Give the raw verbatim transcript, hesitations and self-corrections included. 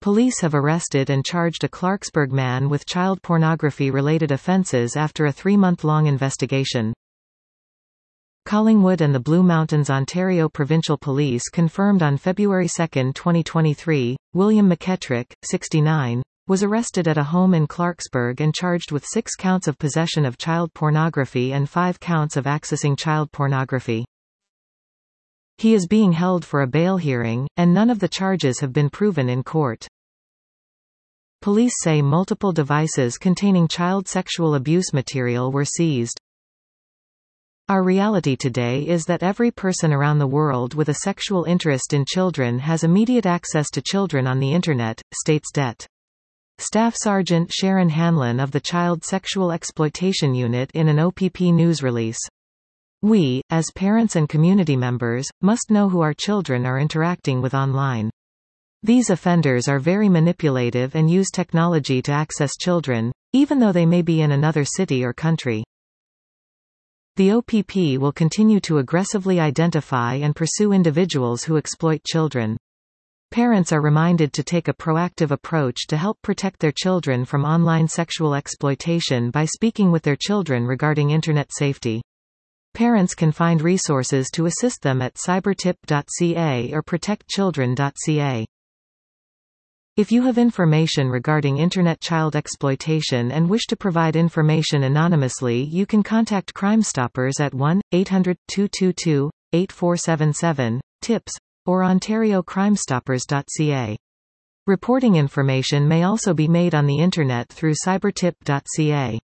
Police have arrested and charged a Clarksburg man with child pornography-related offenses after a three-month-long investigation. Collingwood and the Blue Mountains Ontario Provincial Police confirmed on February second twenty twenty-three, William McKettrick, sixty-nine, was arrested at a home in Clarksburg and charged with six counts of possession of child pornography and five counts of accessing child pornography. He is being held for a bail hearing, and none of the charges have been proven in court. Police say multiple devices containing child sexual abuse material were seized. Our reality today is that every person around the world with a sexual interest in children has immediate access to children on the Internet, states D E T. Staff Sergeant Sharon Hanlon of the Child Sexual Exploitation Unit in an O P P news release. We, as parents and community members, must know who our children are interacting with online. These offenders are very manipulative and use technology to access children, even though they may be in another city or country. The O P P will continue to aggressively identify and pursue individuals who exploit children. Parents are reminded to take a proactive approach to help protect their children from online sexual exploitation by speaking with their children regarding Internet safety. Parents can find resources to assist them at cybertip dot c a or protect children dot c a. If you have information regarding Internet child exploitation and wish to provide information anonymously, you can contact Crime Stoppers at one eight hundred, two two two, eight four seven seven, TIPS, or ontario crime stoppers dot c a. Reporting information may also be made on the Internet through cybertip dot c a.